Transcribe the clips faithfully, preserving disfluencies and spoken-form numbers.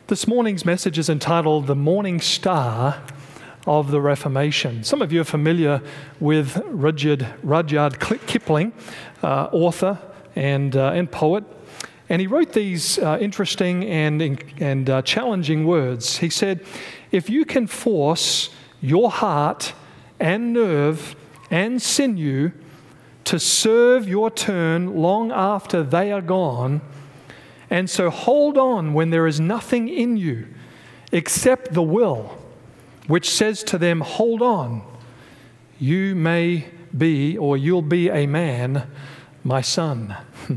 This morning's message is entitled The Morning Star of the Reformation. Some of you are familiar with Rudyard, Rudyard Kipling, uh, author and, uh, and poet. And he wrote these uh, interesting and, and uh, challenging words. He said, if you can force your heart and nerve and sinew to serve your turn long after they are gone, and so hold on when there is nothing in you except the will, which says to them, hold on, you may be, or you'll be a man, my son.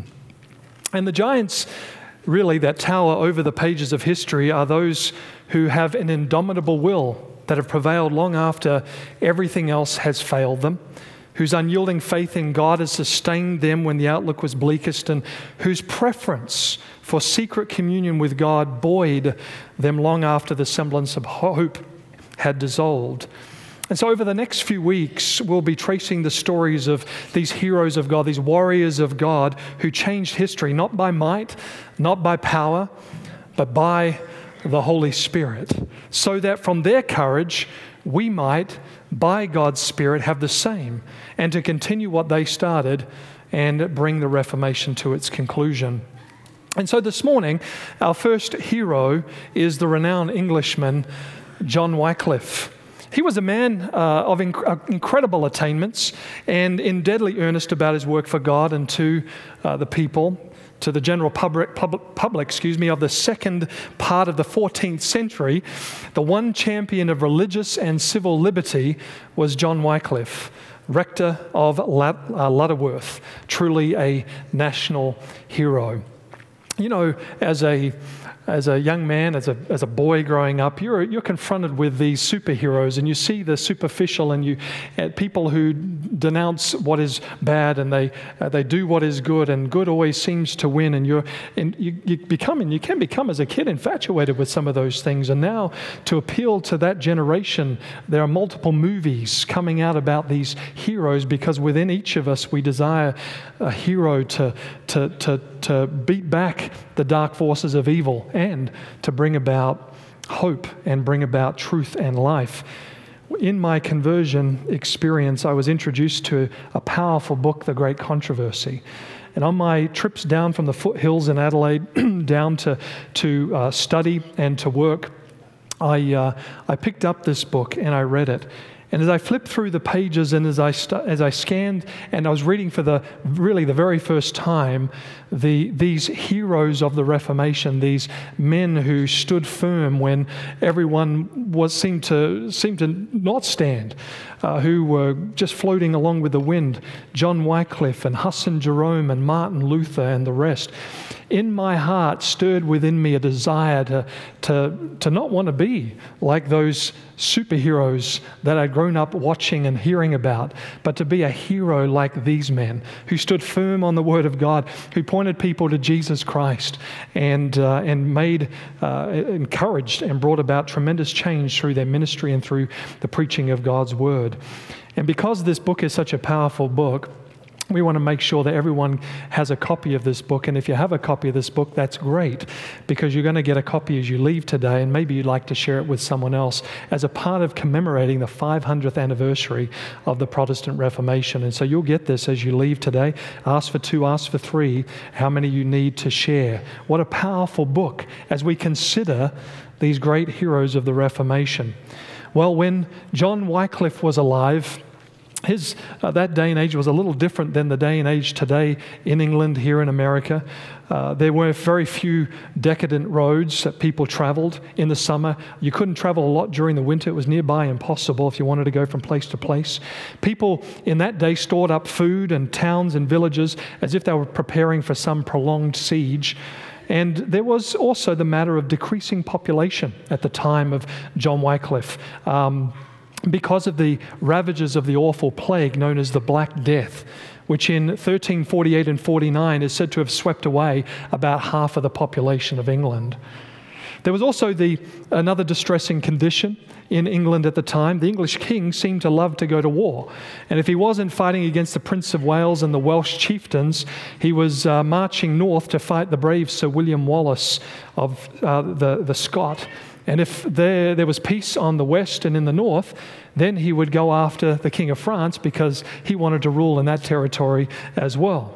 And the giants, really, that tower over the pages of history are those who have an indomitable will that have prevailed long after everything else has failed them, whose unyielding faith in God has sustained them when the outlook was bleakest, and whose preference for secret communion with God buoyed them long after the semblance of hope had dissolved. And so over the next few weeks, we'll be tracing the stories of these heroes of God, these warriors of God who changed history, not by might, not by power, but by the Holy Spirit, so that from their courage, we might, by God's Spirit, have the same, and to continue what they started and bring the Reformation to its conclusion. And so this morning, our first hero is the renowned Englishman, John Wycliffe. He was a man uh, of inc- uh, incredible attainments and in deadly earnest about his work for God and to uh, the people, to the general public, public, public, excuse me, of the second part of the fourteenth century. The one champion of religious and civil liberty was John Wycliffe, rector of Lud- uh, Lutterworth, truly a national hero. You know, as a As a young man, as a as a boy growing up, you're you're confronted with these superheroes, and you see the superficial, and you uh, people who denounce what is bad, and they uh, they do what is good, and good always seems to win, and you're and you, you become and you can become as a kid infatuated with some of those things. And now, to appeal to that generation, there are multiple movies coming out about these heroes, because within each of us we desire a hero to to to to beat back the dark forces of evil, and to bring about hope and bring about truth and life. In my conversion experience, I was introduced to a powerful book, The Great Controversy. And on my trips down from the foothills in Adelaide down to, to uh, study and to work, I, uh, I picked up this book and I read it. And as I flipped through the pages, and as I st- as I scanned, and I was reading for the really the very first time, the these heroes of the Reformation, these men who stood firm when everyone was seemed to seemed to not stand, uh, who were just floating along with the wind, John Wycliffe and Husson Jerome and Martin Luther and the rest. In my heart stirred within me a desire to, to, to not want to be like those superheroes that I'd grown up watching and hearing about, but to be a hero like these men who stood firm on the Word of God, who pointed people to Jesus Christ and uh, and made, uh, encouraged and brought about tremendous change through their ministry and through the preaching of God's Word. And because this book is such a powerful book, we want to make sure that everyone has a copy of this book. And if you have a copy of this book, that's great, because you're going to get a copy as you leave today, and maybe you'd like to share it with someone else as a part of commemorating the five hundredth anniversary of the Protestant Reformation. And so you'll get this as you leave today. Ask for two, ask for three, how many you need to share. What a powerful book as we consider these great heroes of the Reformation. Well, when John Wycliffe was alive, His uh, that day and age was a little different than the day and age today in England, here in America. Uh, there were very few decadent roads that people traveled in the summer. You couldn't travel a lot during the winter. It was nearby impossible if you wanted to go from place to place. People in that day stored up food in towns and villages as if they were preparing for some prolonged siege. And there was also the matter of decreasing population at the time of John Wycliffe. Um, because of the ravages of the awful plague known as the Black Death, which in thirteen forty-eight and forty-nine is said to have swept away about half of the population of England. There was also the another distressing condition in England at the time. The English king seemed to love to go to war. And if he wasn't fighting against the Prince of Wales and the Welsh chieftains, he was uh, marching north to fight the brave Sir William Wallace of uh, the, the Scot. And if there, there was peace on the west and in the north, then he would go after the King of France because he wanted to rule in that territory as well.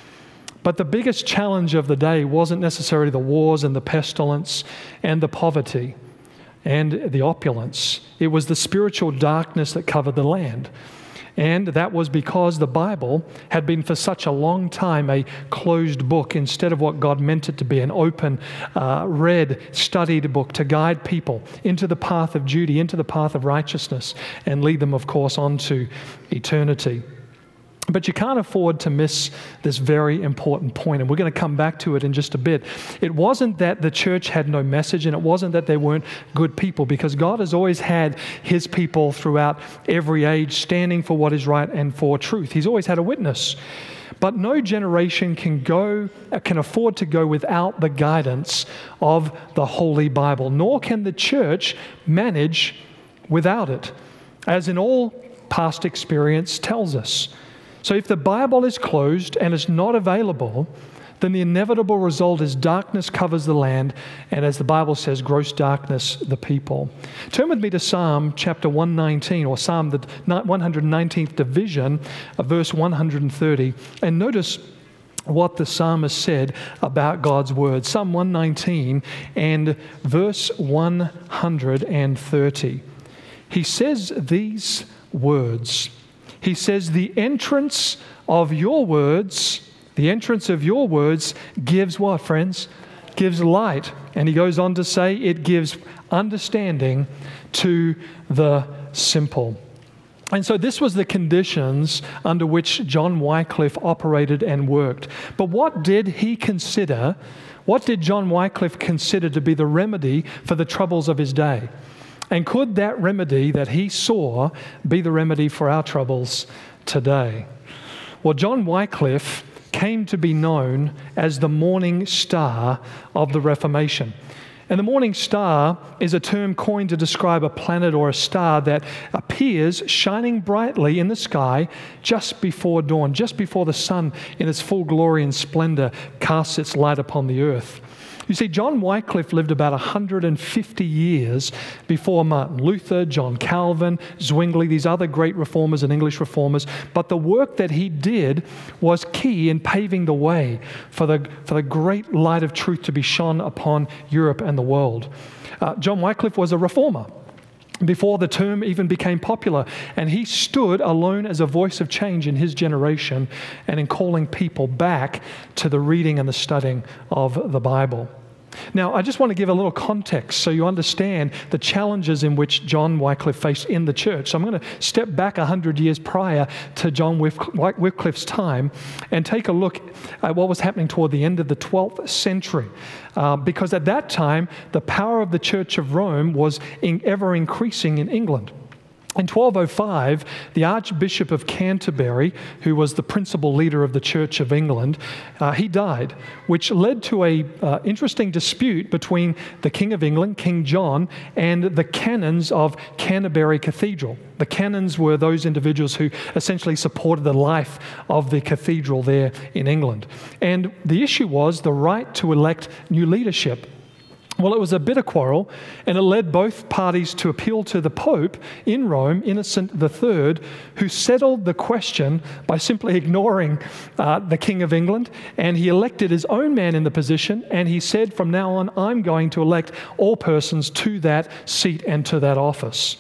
But the biggest challenge of the day wasn't necessarily the wars and the pestilence and the poverty and the opulence. It was the spiritual darkness that covered the land. And that was because the Bible had been for such a long time a closed book instead of what God meant it to be, an open, uh, read, studied book to guide people into the path of duty, into the path of righteousness, and lead them, of course, onto eternity. But you can't afford to miss this very important point, and we're going to come back to it in just a bit. It wasn't that the church had no message, and it wasn't that they weren't good people, because God has always had His people throughout every age standing for what is right and for truth. He's always had a witness. But no generation can go, can afford to go without the guidance of the Holy Bible, nor can the church manage without it, as in all past experience tells us. So if the Bible is closed and is not available, then the inevitable result is darkness covers the land, and as the Bible says, gross darkness the people. Turn with me to Psalm chapter one nineteen, or Psalm the one hundred nineteenth division, of verse one hundred thirty, and notice what the psalmist said about God's word. Psalm one nineteen and verse one hundred thirty. He says these words. He says, the entrance of your words, the entrance of your words gives what, friends? Gives light. And he goes on to say it gives understanding to the simple. And so this was the conditions under which John Wycliffe operated and worked. But what did he consider, what did John Wycliffe consider to be the remedy for the troubles of his day? And could that remedy that he saw be the remedy for our troubles today? Well, John Wycliffe came to be known as the morning star of the Reformation. And the morning star is a term coined to describe a planet or a star that appears shining brightly in the sky just before dawn, just before the sun in its full glory and splendor casts its light upon the earth. You see, John Wycliffe lived about one hundred fifty years before Martin Luther, John Calvin, Zwingli, these other great reformers and English reformers. But the work that he did was key in paving the way for the, for the great light of truth to be shone upon Europe and the world. Uh, John Wycliffe was a reformer before the term even became popular, and he stood alone as a voice of change in his generation and in calling people back to the reading and the studying of the Bible. Now, I just want to give a little context so you understand the challenges in which John Wycliffe faced in the church. So I'm going to step back one hundred years prior to John Wycliffe's time and take a look at what was happening toward the end of the twelfth century. Uh, because at that time, the power of the Church of Rome was in, ever increasing in England. In twelve oh five, the Archbishop of Canterbury, who was the principal leader of the Church of England, uh, he died, which led to a uh, interesting dispute between the King of England, King John, and the canons of Canterbury Cathedral. The canons were those individuals who essentially supported the life of the cathedral there in England. And the issue was the right to elect new leadership. Well, it was a bitter quarrel, and it led both parties to appeal to the Pope in Rome, Innocent the Third, who settled the question by simply ignoring uh, the King of England, and he elected his own man in the position, and he said, from now on, I'm going to elect all persons to that seat and to that office.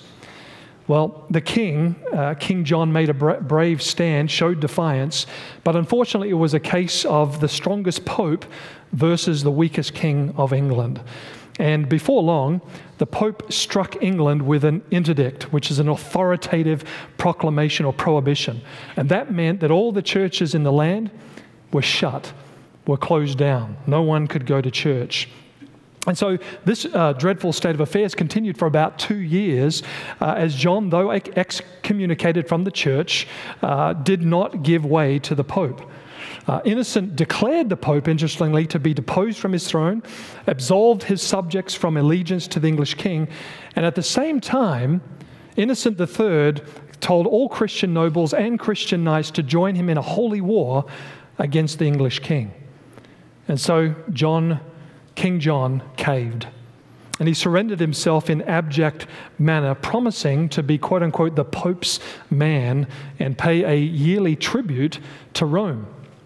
Well, the king, uh, King John, made a bra- brave stand, showed defiance, but unfortunately it was a case of the strongest pope versus the weakest king of England. And before long, the Pope struck England with an interdict, which is an authoritative proclamation or prohibition. And that meant that all the churches in the land were shut, were closed down. No one could go to church. And so this uh, dreadful state of affairs continued for about two years uh, as John, though excommunicated from the church, uh, did not give way to the Pope. Uh, Innocent declared the Pope, interestingly, to be deposed from his throne, absolved his subjects from allegiance to the English king, and at the same time, Innocent the Third told all Christian nobles and Christian knights to join him in a holy war against the English king. And so John, King John, caved. And he surrendered himself in abject manner, promising to be, quote unquote, the Pope's man and pay a yearly tribute to Rome.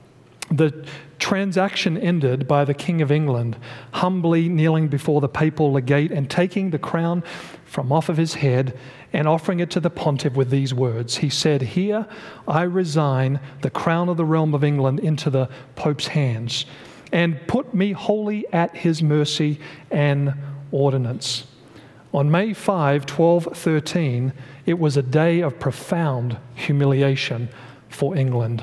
The transaction ended by the King of England humbly kneeling before the papal legate and taking the crown from off of his head and offering it to the pontiff with these words. He said, "Here I resign the crown of the realm of England into the Pope's hands, and put me wholly at his mercy and ordinance." On May fifth, twelve thirteen, it was a day of profound humiliation for England.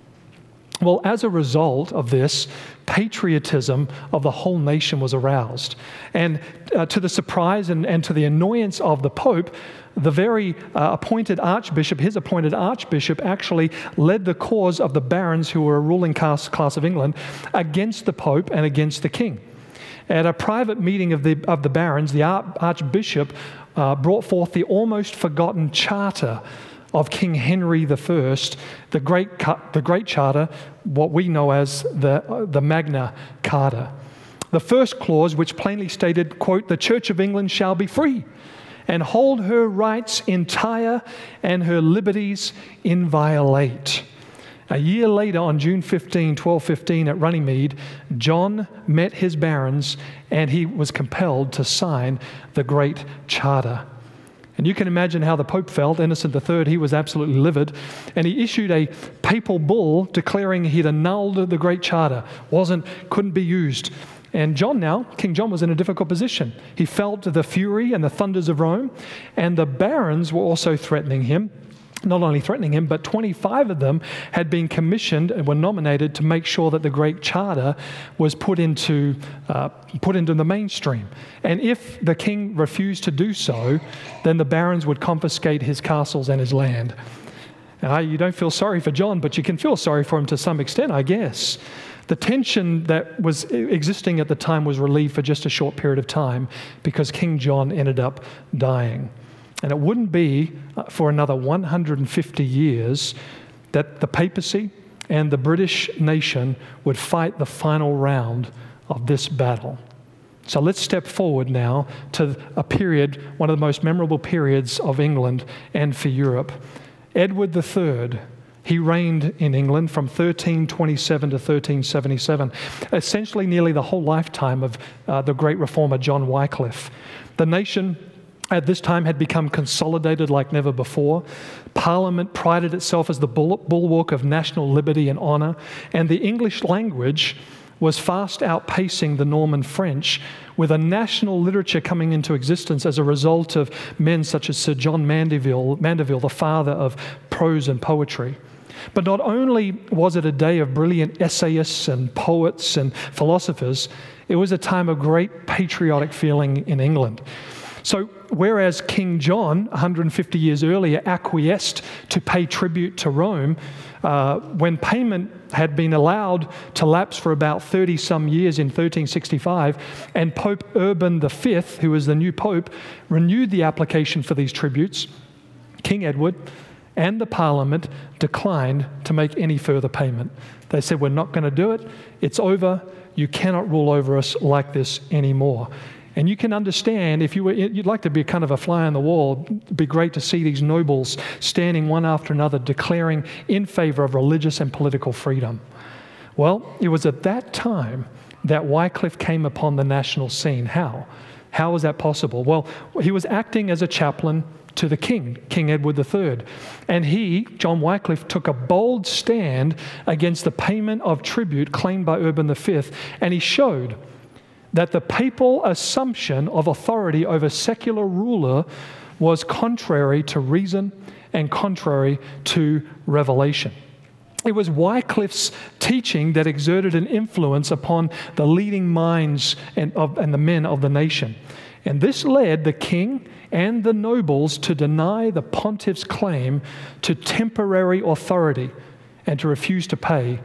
Well, as a result of this, patriotism of the whole nation was aroused. And uh, to the surprise and, and to the annoyance of the Pope, the very uh, appointed archbishop, his appointed archbishop, actually led the cause of the barons who were a ruling class, class of England against the Pope and against the king. At a private meeting of the, of the barons, the archbishop uh, brought forth the almost forgotten charter of King Henry the First, the great, the great charter, what we know as the, the Magna Carta. The first clause, which plainly stated, quote, "The Church of England shall be free and hold her rights entire and her liberties inviolate." A year later, on June fifteenth, twelve fifteen, at Runnymede, John met his barons and he was compelled to sign the Great Charter. And you can imagine how the Pope felt. Innocent the Third, he was absolutely livid. And he issued a papal bull declaring he'd annulled the Great Charter, wasn't, couldn't be used. And John now, King John, was in a difficult position. He felt the fury and the thunders of Rome, and the barons were also threatening him. Not only threatening him, but twenty-five of them had been commissioned and were nominated to make sure that the Great Charter was put into uh, put into the mainstream. And if the king refused to do so, then the barons would confiscate his castles and his land. Now, you don't feel sorry for John, but you can feel sorry for him to some extent, I guess. The tension that was existing at the time was relieved for just a short period of time because King John ended up dying. And it wouldn't be for another one hundred fifty years that the papacy and the British nation would fight the final round of this battle. So let's step forward now to a period, one of the most memorable periods of England and for Europe. Edward the Third, he reigned in England from thirteen twenty-seven to thirteen seventy-seven, essentially nearly the whole lifetime of uh, the great reformer John Wycliffe. The nation at this time had become consolidated like never before. Parliament prided itself as the bulwark of national liberty and honour, and the English language was fast outpacing the Norman French, with a national literature coming into existence as a result of men such as Sir John Mandeville, Mandeville, the father of prose and poetry. But not only was it a day of brilliant essayists and poets and philosophers, it was a time of great patriotic feeling in England. So whereas King John, one hundred fifty years earlier, acquiesced to pay tribute to Rome, uh, when payment had been allowed to lapse for about thirty-some years in thirteen sixty-five, and Pope Urban the Fifth, who was the new pope, renewed the application for these tributes, King Edward and the Parliament declined to make any further payment. They said, "We're not going to do it. It's over. You cannot rule over us like this anymore." And you can understand, if you were, you'd like to be kind of a fly on the wall, it'd be great to see these nobles standing one after another declaring in favor of religious and political freedom. Well, it was at that time that Wycliffe came upon the national scene. How? How was that possible? Well, he was acting as a chaplain to the king, King Edward the Third. And he, John Wycliffe, took a bold stand against the payment of tribute claimed by Urban the Fifth, and he showed that the papal assumption of authority over secular ruler was contrary to reason and contrary to revelation. It was Wycliffe's teaching that exerted an influence upon the leading minds and, of, and the men of the nation. And this led the king and the nobles to deny the pontiff's claim to temporary authority and to refuse to pay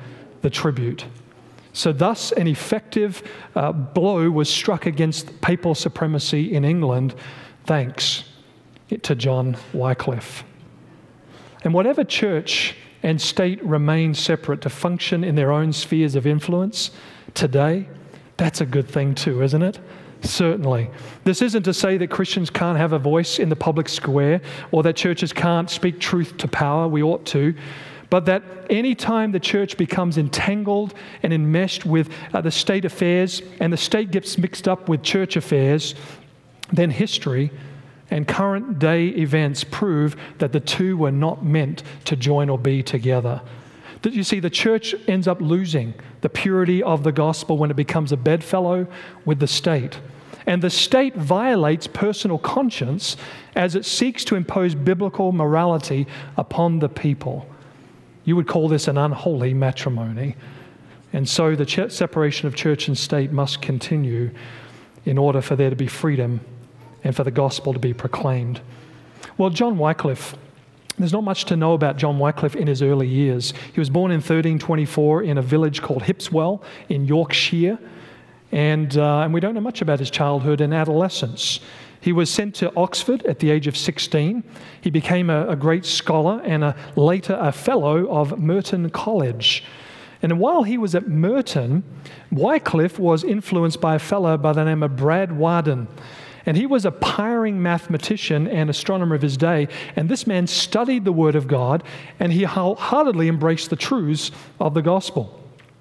the tribute. So thus an effective uh, blow was struck against papal supremacy in England, thanks to John Wycliffe. And whatever church and state remain separate to function in their own spheres of influence today, that's a good thing too, isn't it? Certainly. This isn't to say that Christians can't have a voice in the public square or that churches can't speak truth to power. We ought to. But that any time the church becomes entangled and enmeshed with uh, the state affairs and the state gets mixed up with church affairs, then history and current day events prove that the two were not meant to join or be together. That you see, the church ends up losing the purity of the gospel when it becomes a bedfellow with the state. And the state violates personal conscience as it seeks to impose biblical morality upon the people. You would call this an unholy matrimony. And so the ch- separation of church and state must continue in order for there to be freedom and for the gospel to be proclaimed. Well, John Wycliffe, there's not much to know about John Wycliffe in his early years. He was born in thirteen twenty-four in a village called Hipswell in Yorkshire, and, uh, and we don't know much about his childhood and adolescence. He was sent to Oxford at the age of sixteen. He became a, a great scholar and a, later a fellow of Merton College. And while he was at Merton, Wycliffe was influenced by a fellow by the name of Brad Warden. And he was a piring mathematician and astronomer of his day. And this man studied the Word of God, and he wholeheartedly embraced the truths of the gospel.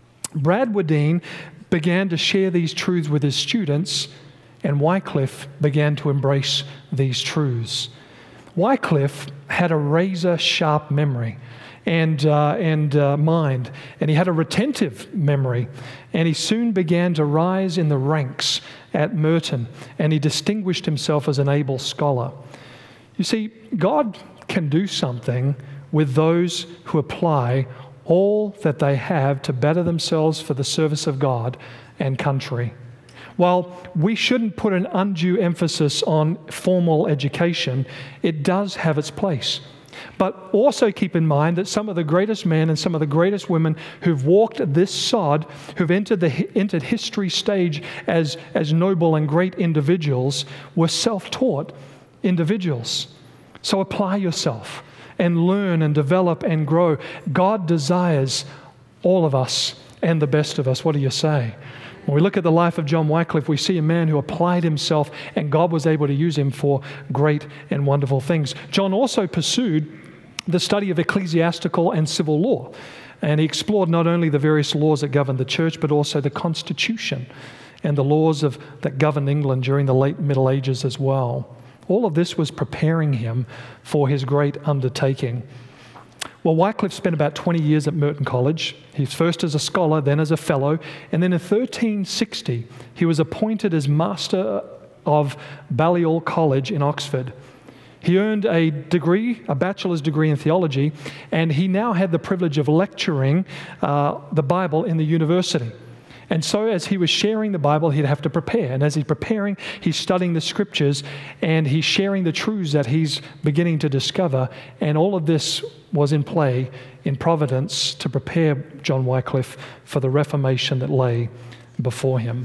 Brad Warden began to share these truths with his students, and Wycliffe began to embrace these truths. Wycliffe had a razor-sharp memory and uh, and uh, mind, and he had a retentive memory, and he soon began to rise in the ranks at Merton, and he distinguished himself as an able scholar. You see, God can do something with those who apply all that they have to better themselves for the service of God and country. While we shouldn't put an undue emphasis on formal education, it does have its place. But also keep in mind that some of the greatest men and some of the greatest women who've walked this sod, who've entered the entered history stage as, as noble and great individuals, were self-taught individuals. So apply yourself and learn and develop and grow. God desires all of us and the best of us. What do you say? When we look at the life of John Wycliffe, we see a man who applied himself, and God was able to use him for great and wonderful things. John also pursued the study of ecclesiastical and civil law, and he explored not only the various laws that governed the church, but also the Constitution and the laws of, that governed England during the late Middle Ages as well. All of this was preparing him for his great undertaking. Well, Wycliffe spent about twenty years at Merton College. He was first as a scholar, then as a fellow, and then in thirteen sixty, he was appointed as Master of Balliol College in Oxford. He earned a degree, a bachelor's degree in theology, and he now had the privilege of lecturing uh, the Bible in the university. And so as he was sharing the Bible, he'd have to prepare. And as he's preparing, he's studying the scriptures, and he's sharing the truths that he's beginning to discover. And all of this was in play in providence to prepare John Wycliffe for the Reformation that lay before him.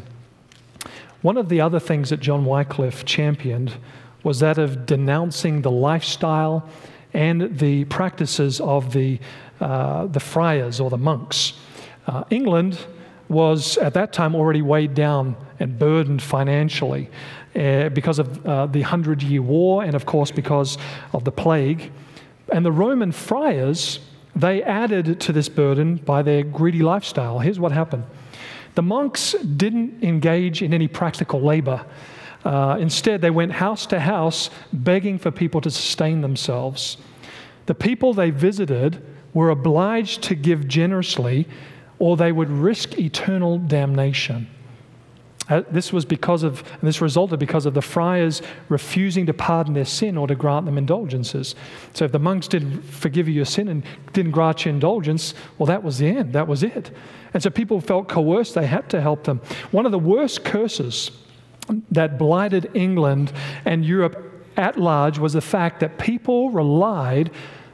One of the other things that John Wycliffe championed was that of denouncing the lifestyle and the practices of the, uh, the friars or the monks. Uh, England was at that time already weighed down and burdened financially uh, because of uh, the Hundred Year War and, of course, because of the plague. And the Roman friars, they added to this burden by their greedy lifestyle. Here's what happened. The monks didn't engage in any practical labor. Uh, instead, they went house to house begging for people to sustain themselves. The people they visited were obliged to give generously, or they would risk eternal damnation. Uh, this was because of, and this resulted because of the friars refusing to pardon their sin or to grant them indulgences. So if the monks didn't forgive you your sin and didn't grant you indulgence, well, that was the end. That was it. And so people felt coerced. They had to help them. One of the worst curses that blighted England and Europe at large was the fact that people relied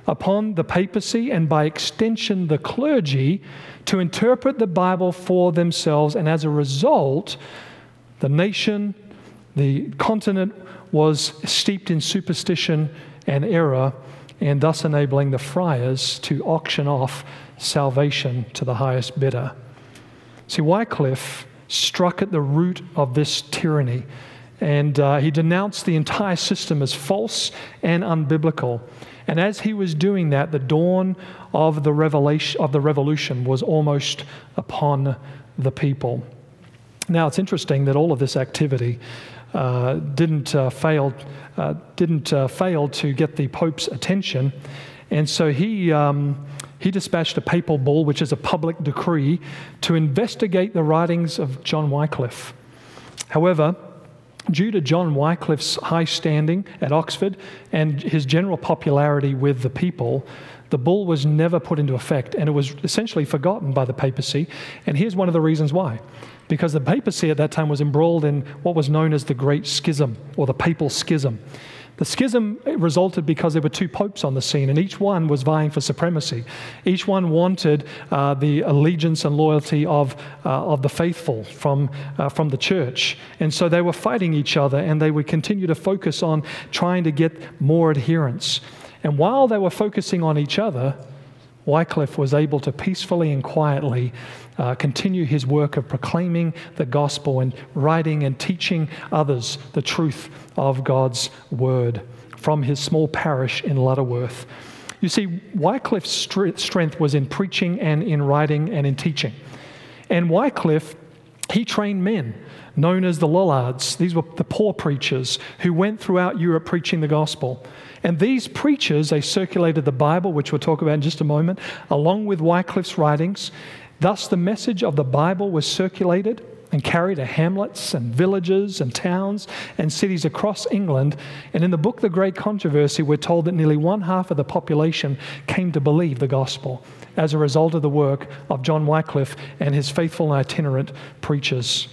upon the papacy and by extension the clergy to interpret the Bible for themselves, and as a result, the nation, the continent was steeped in superstition and error, and thus enabling the friars to auction off salvation to the highest bidder. See, Wycliffe struck at the root of this tyranny, and uh, he denounced the entire system as false and unbiblical. And as he was doing that, the dawn of the revelation of the revolution was almost upon the people. Now, it's interesting that all of this activity uh, didn't uh, fail uh, didn't uh, fail to get the Pope's attention, and so he um, he dispatched a papal bull, which is a public decree, to investigate the writings of John Wycliffe. However, due to John Wycliffe's high standing at Oxford and his general popularity with the people, the bull was never put into effect, and it was essentially forgotten by the papacy. And here's one of the reasons why. Because the papacy at that time was embroiled in what was known as the Great Schism, or the Papal Schism. The schism resulted because there were two popes on the scene, and each one was vying for supremacy. Each one wanted uh, the allegiance and loyalty of uh, of the faithful from uh, from the church, and so they were fighting each other, and they would continue to focus on trying to get more adherents. And while they were focusing on each other, Wycliffe was able to peacefully and quietly uh, continue his work of proclaiming the gospel and writing and teaching others the truth of God's word from his small parish in Lutterworth. You see, Wycliffe's strength was in preaching and in writing and in teaching. And Wycliffe, he trained men known as the Lollards. These were the poor preachers who went throughout Europe preaching the gospel. And these preachers, they circulated the Bible, which we'll talk about in just a moment, along with Wycliffe's writings. Thus, the message of the Bible was circulated and carried to hamlets and villages and towns and cities across England. And in the book, The Great Controversy, we're told that nearly one half of the population came to believe the gospel as a result of the work of John Wycliffe and his faithful and itinerant preachers.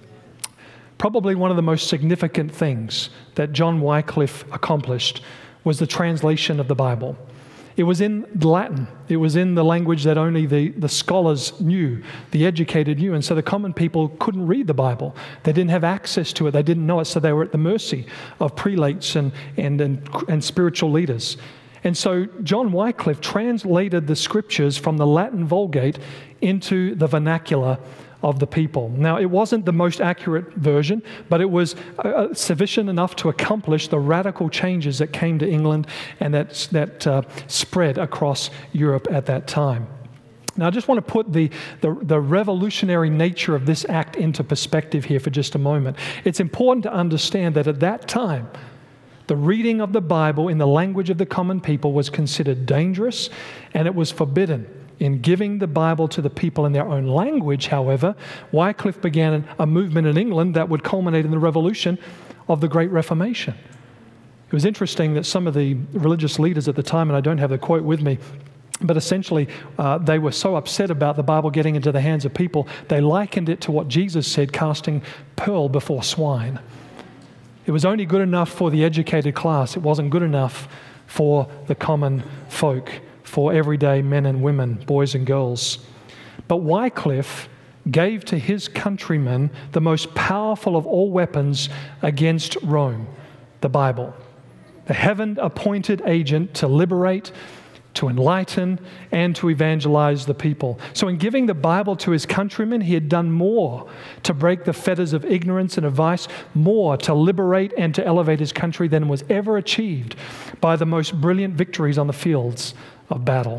Probably one of the most significant things that John Wycliffe accomplished was the translation of the Bible. It was in Latin. It was in the language that only the, the scholars knew, the educated knew, and so the common people couldn't read the Bible. They didn't have access to it. They didn't know it, so they were at the mercy of prelates and, and, and, and spiritual leaders. And so John Wycliffe translated the scriptures from the Latin Vulgate into the vernacular of the people. Now, it wasn't the most accurate version, but it was uh, sufficient enough to accomplish the radical changes that came to England and that, that uh, spread across Europe at that time. Now, I just want to put the, the, the revolutionary nature of this act into perspective here for just a moment. It's important to understand that at that time, the reading of the Bible in the language of the common people was considered dangerous, and it was forbidden. In giving the Bible to the people in their own language, however, Wycliffe began a movement in England that would culminate in the revolution of the Great Reformation. It was interesting that some of the religious leaders at the time, and I don't have the quote with me, but essentially uh, they were so upset about the Bible getting into the hands of people, they likened it to what Jesus said, casting pearl before swine. It was only good enough for the educated class. It wasn't good enough for the common folk, for everyday men and women, boys and girls. But Wycliffe gave to his countrymen the most powerful of all weapons against Rome, the Bible, the heaven-appointed agent to liberate, to enlighten, and to evangelize the people. So in giving the Bible to his countrymen, he had done more to break the fetters of ignorance and of vice, more to liberate and to elevate his country than was ever achieved by the most brilliant victories on the fields of battle.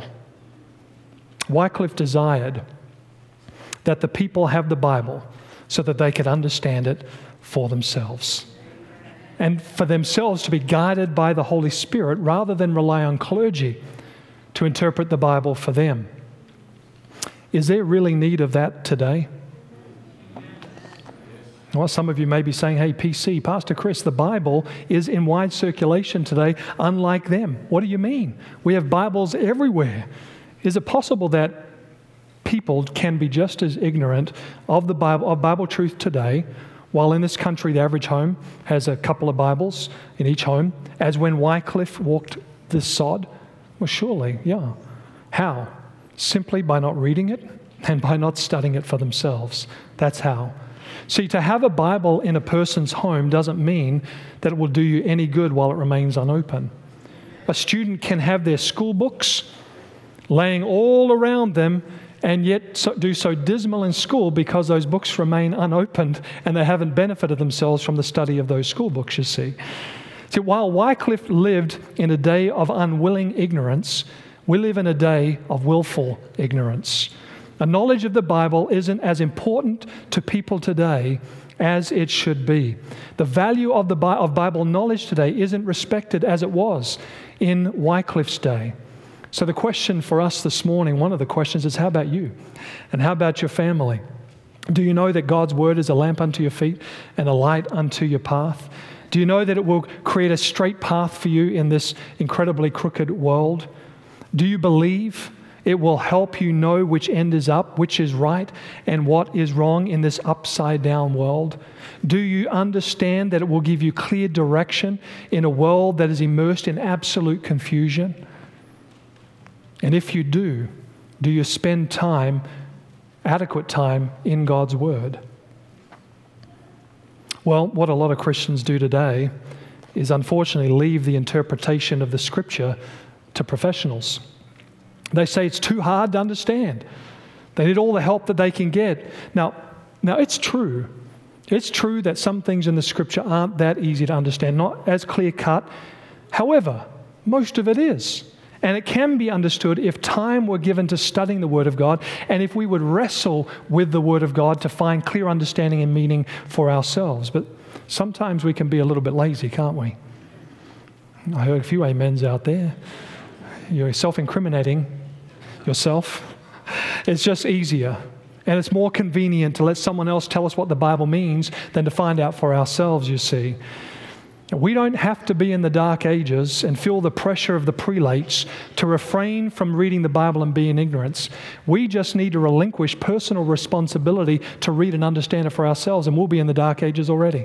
Wycliffe desired that the people have the Bible so that they could understand it for themselves, and for themselves to be guided by the Holy Spirit rather than rely on clergy to interpret the Bible for them. Is there really need of that today? Well, some of you may be saying, hey, P C, Pastor Chris, the Bible is in wide circulation today, unlike them. What do you mean? We have Bibles everywhere. Is it possible that people can be just as ignorant of the Bible, of Bible truth today, while in this country the average home has a couple of Bibles in each home, as when Wycliffe walked this sod? Well, surely, yeah. How? Simply by not reading it and by not studying it for themselves. That's how. See, to have a Bible in a person's home doesn't mean that it will do you any good while it remains unopened. A student can have their school books laying all around them and yet so, do so dismal in school because those books remain unopened and they haven't benefited themselves from the study of those school books, you see. See, while Wycliffe lived in a day of unwilling ignorance, we live in a day of willful ignorance. A knowledge of the Bible isn't as important to people today as it should be. The value of the Bi- of Bible knowledge today isn't respected as it was in Wycliffe's day. So the question for us this morning, one of the questions is, how about you? And how about your family? Do you know that God's Word is a lamp unto your feet and a light unto your path? Do you know that it will create a straight path for you in this incredibly crooked world? Do you believe it will help you know which end is up, which is right, and what is wrong in this upside-down world? Do you understand that it will give you clear direction in a world that is immersed in absolute confusion? And if you do, do you spend time, adequate time, in God's Word? Well, what a lot of Christians do today is unfortunately leave the interpretation of the Scripture to professionals. They say it's too hard to understand. They need all the help that they can get. Now, now it's true. It's true that some things in the Scripture aren't that easy to understand, not as clear-cut. However, most of it is. And it can be understood if time were given to studying the Word of God and if we would wrestle with the Word of God to find clear understanding and meaning for ourselves. But sometimes we can be a little bit lazy, can't we? I heard a few amens out there. You're self-incriminating yourself. It's just easier. And it's more convenient to let someone else tell us what the Bible means than to find out for ourselves, you see. We don't have to be in the dark ages and feel the pressure of the prelates to refrain from reading the Bible and be in ignorance. We just need to relinquish personal responsibility to read and understand it for ourselves, and we'll be in the dark ages already.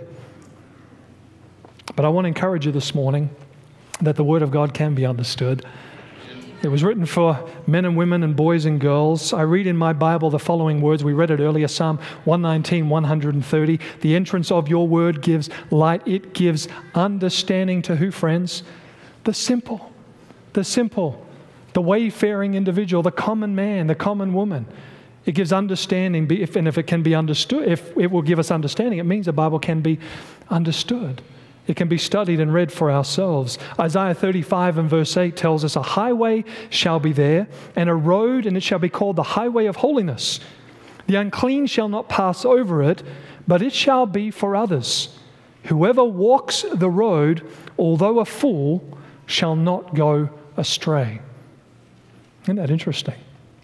But I want to encourage you this morning that the Word of God can be understood. It was written for men and women and boys and girls. I read in my Bible the following words. We read it earlier, Psalm one nineteen, one thirty. The entrance of your word gives light. It gives understanding to who, friends? The simple. The simple. The wayfaring individual, the common man, the common woman. It gives understanding. And if it can be understood, if it will give us understanding, it means the Bible can be understood. It can be studied and read for ourselves. Isaiah thirty-five and verse eight tells us, a highway shall be there, and a road, and it shall be called the highway of holiness. The unclean shall not pass over it, but it shall be for others. Whoever walks the road, although a fool, shall not go astray. Isn't that interesting?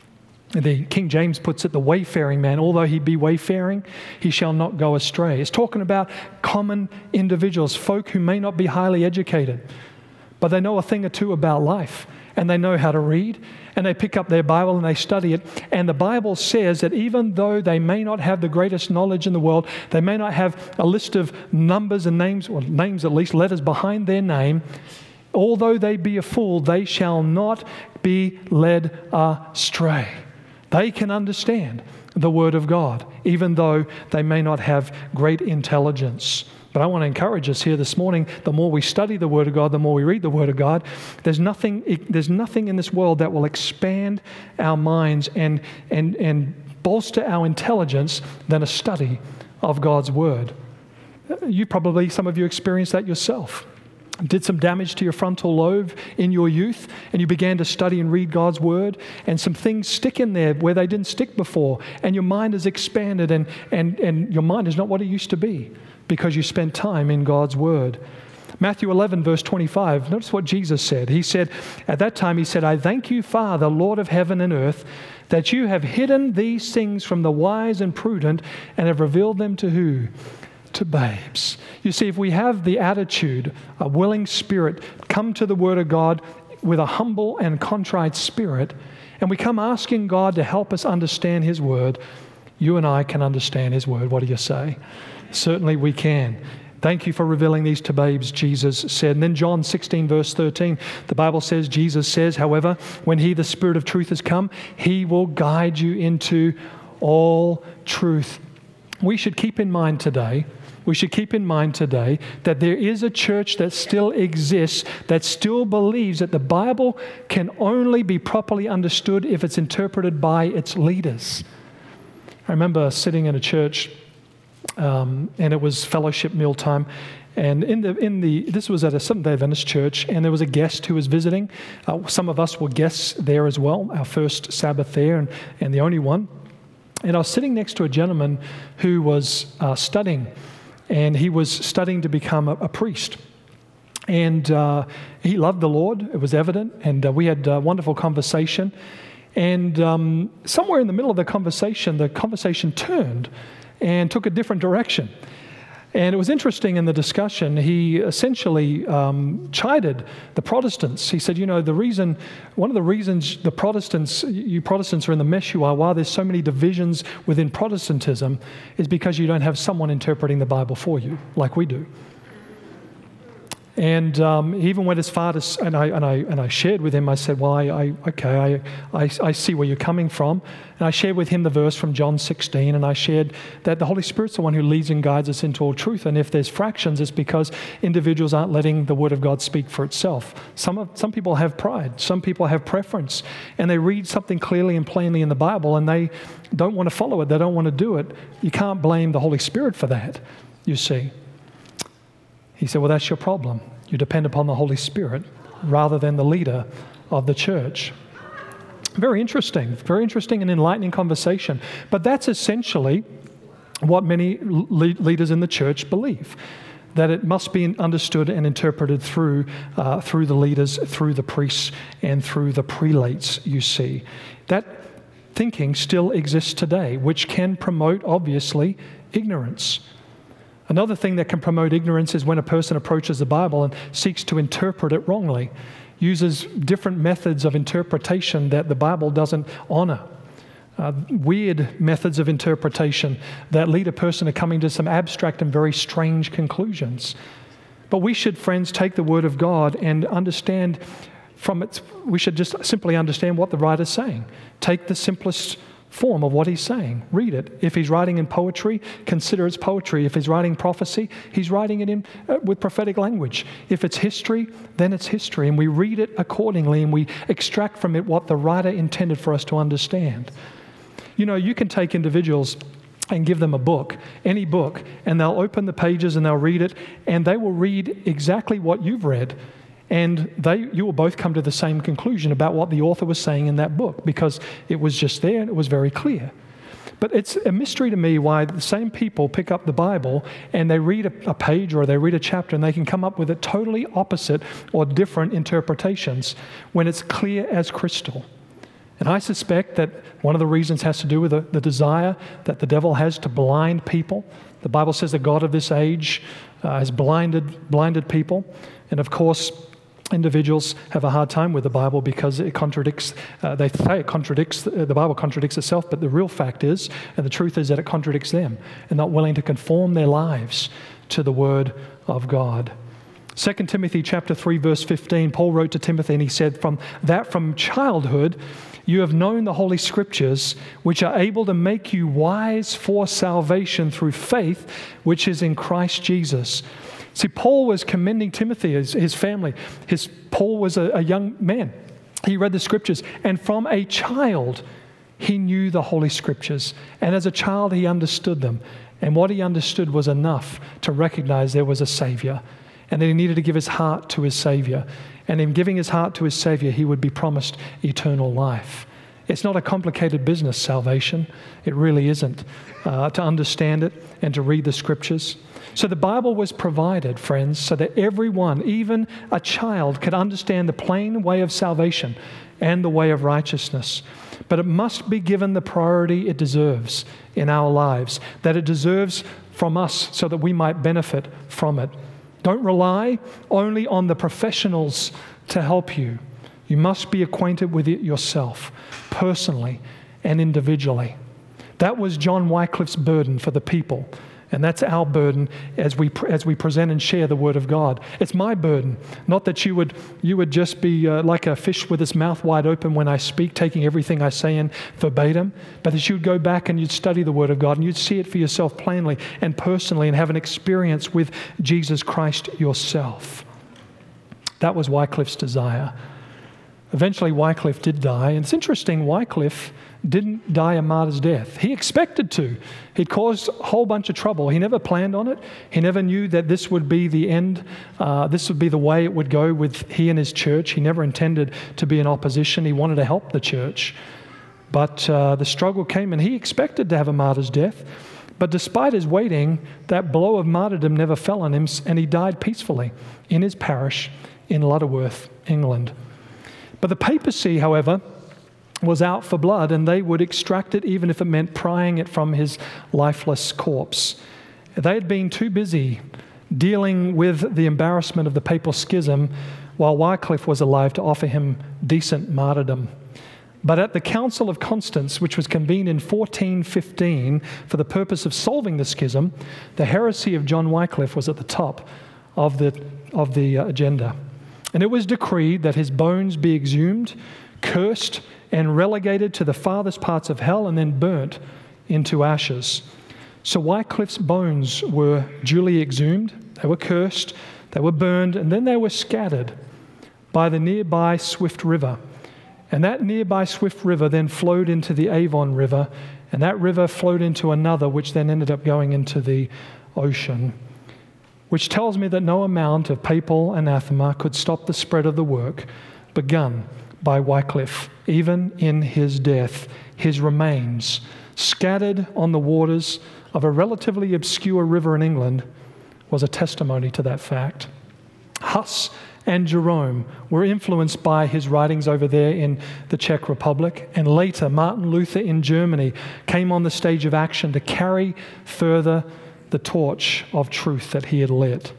The King James puts it, the wayfaring man, although he be wayfaring, he shall not go astray. It's talking about common individuals, folk who may not be highly educated, but they know a thing or two about life, and they know how to read, and they pick up their Bible and they study it. And the Bible says that even though they may not have the greatest knowledge in the world, they may not have a list of numbers and names, or names at least, letters behind their name, although they be a fool, they shall not be led astray. They can understand the Word of God, even though they may not have great intelligence. But I want to encourage us here this morning, the more we study the Word of God, the more we read the Word of God, there's nothing, there's nothing in this world that will expand our minds and, and, and bolster our intelligence than a study of God's Word. You probably, some of you experienced that yourself. Did some damage to your frontal lobe in your youth, and you began to study and read God's Word, and some things stick in there where they didn't stick before, and your mind is expanded, and, and, and your mind is not what it used to be because you spent time in God's Word. Matthew eleven, verse twenty-five, notice what Jesus said. He said, at that time, he said, I thank you, Father, Lord of heaven and earth, that you have hidden these things from the wise and prudent and have revealed them to who? To babes. You see, if we have the attitude, a willing spirit, come to the Word of God with a humble and contrite spirit, and we come asking God to help us understand His Word, you and I can understand His Word. What do you say? Certainly we can. Thank you for revealing these to babes, Jesus said. And then John sixteen, verse thirteen, the Bible says, Jesus says, however, when he, the Spirit of truth, has come, he will guide you into all truth. We should keep in mind today, we should keep in mind today that there is a church that still exists, that still believes that the Bible can only be properly understood if it's interpreted by its leaders. I remember sitting in a church, um, and it was fellowship mealtime, and in the in the this was at a Seventh-day Adventist church, and there was a guest who was visiting. Uh, some of us were guests there as well, our first Sabbath there, and, and the only one. And I was sitting next to a gentleman who was uh, studying, and he was studying to become a, a priest. And uh, he loved the Lord, it was evident, and uh, we had a wonderful conversation. And um, somewhere in the middle of the conversation, the conversation turned and took a different direction. And it was interesting in the discussion, he essentially um, chided the Protestants. He said, you know, the reason, one of the reasons the Protestants, you Protestants are in the mess you are, why there's so many divisions within Protestantism, is because you don't have someone interpreting the Bible for you, like we do. And um, he even went as far as, and I and I and I shared with him. I said, "Well, I, I okay, I, I I see where you're coming from." And I shared with him the verse from John sixteen, and I shared that the Holy Spirit's the one who leads and guides us into all truth. And if there's fractions, it's because individuals aren't letting the Word of God speak for itself. Some of some people have pride, some people have preference, and they read something clearly and plainly in the Bible, and they don't want to follow it. They don't want to do it. You can't blame the Holy Spirit for that. You see. He said, well, that's your problem. You depend upon the Holy Spirit rather than the leader of the church. Very interesting, very interesting and enlightening conversation. But that's essentially what many le- leaders in the church believe, that it must be understood and interpreted through, uh, through the leaders, through the priests, and through the prelates, you see. That thinking still exists today, which can promote, obviously, ignorance. Another thing that can promote ignorance is when a person approaches the Bible and seeks to interpret it wrongly, uses different methods of interpretation that the Bible doesn't honor. Uh, weird methods of interpretation that lead a person to coming to some abstract and very strange conclusions. But we should, friends, take the Word of God and understand from it, we should just simply understand what the writer's saying. Take the simplest form of what he's saying. Read it. If he's writing in poetry, consider it's poetry. If he's writing prophecy, he's writing it in uh, with prophetic language. If it's history, then it's history. And we read it accordingly, and we extract from it what the writer intended for us to understand. You know, you can take individuals and give them a book, any book, and they'll open the pages and they'll read it, and they will read exactly what you've read. And they, you will both come to the same conclusion about what the author was saying in that book, because it was just there and it was very clear. But it's a mystery to me why the same people pick up the Bible and they read a, a page or they read a chapter and they can come up with a totally opposite or different interpretations when it's clear as crystal. And I suspect that one of the reasons has to do with the, the desire that the devil has to blind people. The Bible says the God of this age uh, has blinded blinded people. And of course, individuals have a hard time with the Bible because it contradicts, uh, they say it contradicts, uh, the Bible contradicts itself, but the real fact is, and the truth is that it contradicts them, and not willing to conform their lives to the Word of God. Second Timothy chapter three, verse fifteen, Paul wrote to Timothy and he said, from that from childhood you have known the Holy Scriptures, which are able to make you wise for salvation through faith, which is in Christ Jesus. See, Paul was commending Timothy, his, his family. His, Paul was a, a young man. He read the Scriptures, and from a child, he knew the Holy Scriptures. And as a child, he understood them. And what he understood was enough to recognize there was a Savior, and that he needed to give his heart to his Savior. And in giving his heart to his Savior, he would be promised eternal life. It's not a complicated business, salvation. It really isn't, uh, to understand it and to read the Scriptures. So the Bible was provided, friends, so that everyone, even a child, could understand the plain way of salvation and the way of righteousness. But it must be given the priority it deserves in our lives, that it deserves from us so that we might benefit from it. Don't rely only on the professionals to help you. You must be acquainted with it yourself, personally and individually. That was John Wycliffe's burden for the people. And that's our burden as we as we present and share the Word of God. It's my burden, not that you would you would just be uh, like a fish with its mouth wide open when I speak, taking everything I say in verbatim, but that you would go back and you'd study the Word of God and you'd see it for yourself plainly and personally and have an experience with Jesus Christ yourself. That was Wycliffe's desire. Eventually, Wycliffe did die, and it's interesting, Wycliffe didn't die a martyr's death. He expected to. He'd caused a whole bunch of trouble. He never planned on it. He never knew that this would be the end. Uh, this would be the way it would go with he and his church. He never intended to be in opposition. He wanted to help the church. But uh, the struggle came, and he expected to have a martyr's death. But despite his waiting, that blow of martyrdom never fell on him, and he died peacefully in his parish in Lutterworth, England. But the papacy, however, was out for blood, and they would extract it even if it meant prying it from his lifeless corpse. They had been too busy dealing with the embarrassment of the papal schism while Wycliffe was alive to offer him decent martyrdom. But at the Council of Constance, which was convened in fourteen fifteen for the purpose of solving the schism, the heresy of John Wycliffe was at the top of the, of the agenda. And it was decreed that his bones be exhumed, cursed, and relegated to the farthest parts of hell and then burnt into ashes. So Wycliffe's bones were duly exhumed, they were cursed, they were burned, and then they were scattered by the nearby Swift River. And that nearby Swift River then flowed into the Avon River, and that river flowed into another, which then ended up going into the ocean. Which tells me that no amount of papal anathema could stop the spread of the work begun by Wycliffe. Even in his death, his remains, scattered on the waters of a relatively obscure river in England, was a testimony to that fact. Huss and Jerome were influenced by his writings over there in the Czech Republic, and later Martin Luther in Germany came on the stage of action to carry further the torch of truth that he had lit.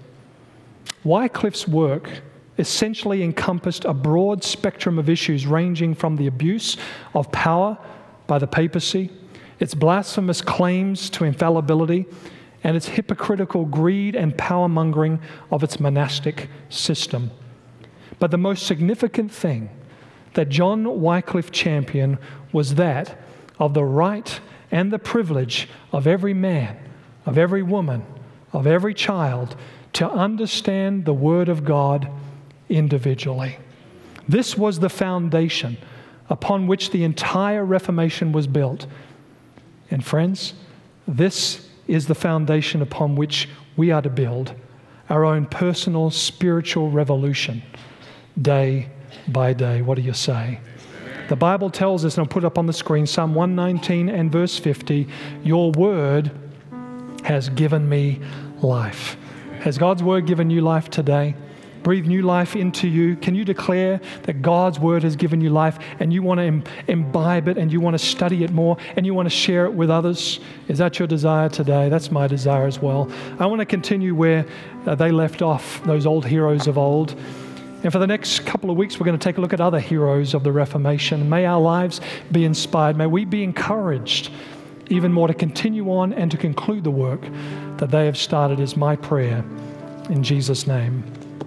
Wycliffe's work essentially encompassed a broad spectrum of issues ranging from the abuse of power by the papacy, its blasphemous claims to infallibility, and its hypocritical greed and power-mongering of its monastic system. But the most significant thing that John Wycliffe championed was that of the right and the privilege of every man, of every woman, of every child to understand the Word of God individually. This was the foundation upon which the entire Reformation was built. And friends, this is the foundation upon which we are to build our own personal spiritual revolution day by day. What do you say? The Bible tells us, and I'll put it up on the screen, Psalm one nineteen and verse fifty, your word has given me life. Has God's word given you life today? Breathe new life into you. Can you declare that God's word has given you life and you want to im- imbibe it and you want to study it more and you want to share it with others? Is that your desire today? That's my desire as well. I want to continue where uh, they left off, those old heroes of old. And for the next couple of weeks, we're going to take a look at other heroes of the Reformation. May our lives be inspired. May we be encouraged even more to continue on and to conclude the work that they have started is my prayer. In Jesus' name.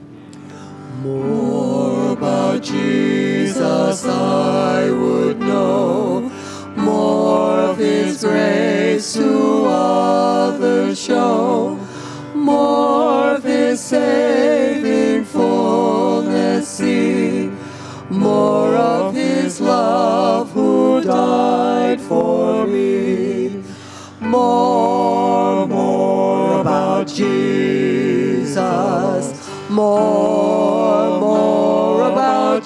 More about Jesus I would know, more of His grace to others show, more of His saving fullness see, more of His love who died for me. More, more about Jesus, more, more about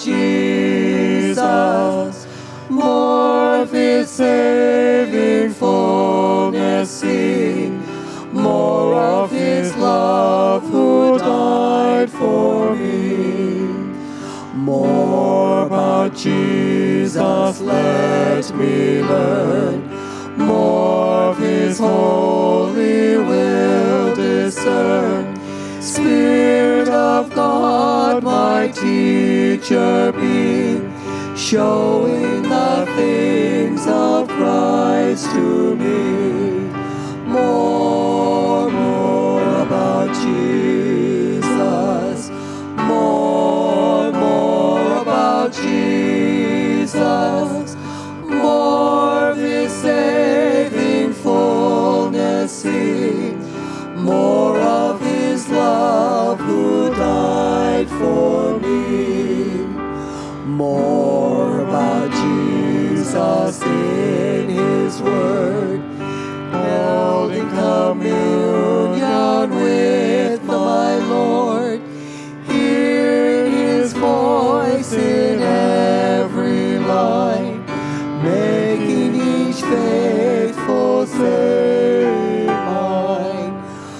Jesus, more of His saving fullness sing, more of His love who died for me. More about Jesus let me learn, more of His holy will discern. Spirit of God, my teacher be, showing the things of Christ to me. More us in his word, held in communion with my Lord, hearing his voice in every line, making each faithful say mine.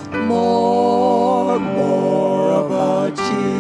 More, more about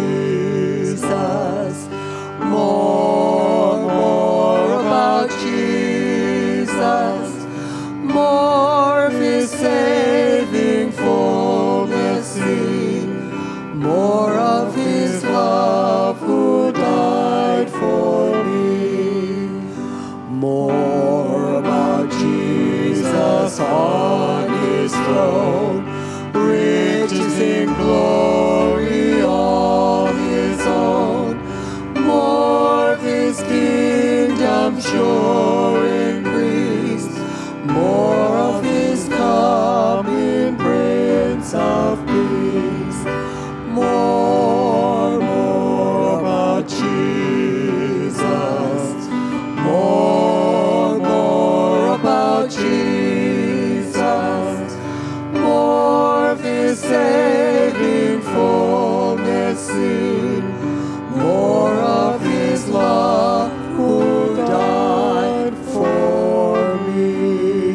Jesus, more, more about Jesus, more of his saving fullness seen, more of his love who died for me, more about Jesus on his throne, riches in glory all his own, more of his kingdom sure increased, more of his coming Prince of Peace, more, more about Jesus, more, more about Jesus, more of his saving fullness seen, more of his love who died for me.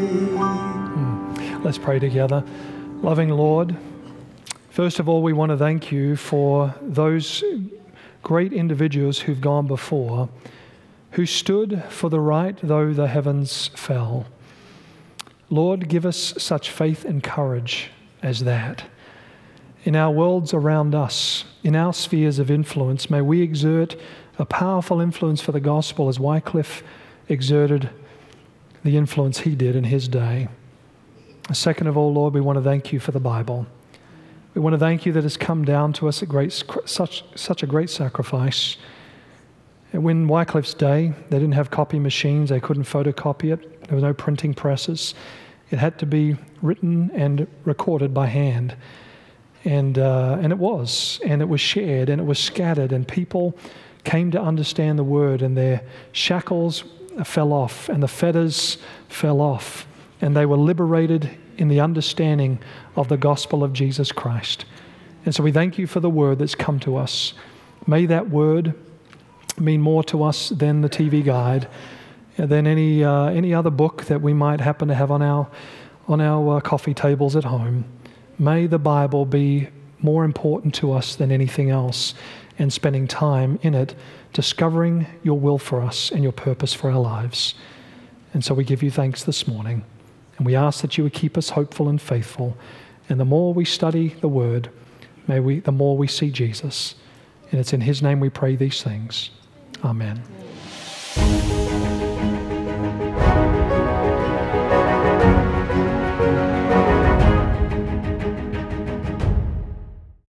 Let's pray together. Loving Lord, first of all, we want to thank you for those great individuals who've gone before, who stood for the right though the heavens fell. Lord, give us such faith and courage as that. In our worlds around us, in our spheres of influence, may we exert a powerful influence for the gospel as Wycliffe exerted the influence he did in his day. Second of all, Lord, we want to thank you for the Bible. We want to thank you that it's come down to us at great, such, such a great sacrifice. And when Wycliffe's day, they didn't have copy machines, they couldn't photocopy it, there were no printing presses. It had to be written and recorded by hand. And uh, and it was, and it was shared, and it was scattered, and people came to understand the word, and their shackles fell off, and the fetters fell off, and they were liberated in the understanding of the gospel of Jesus Christ. And so we thank you for the word that's come to us. May that word mean more to us than the T V guide, than any uh, any other book that we might happen to have on our on our uh, coffee tables at home. May the Bible be more important to us than anything else, and spending time in it, discovering your will for us and your purpose for our lives. And so we give you thanks this morning, and we ask that you would keep us hopeful and faithful. And the more we study the word, may we the more we see Jesus. And it's in his name we pray these things. Amen.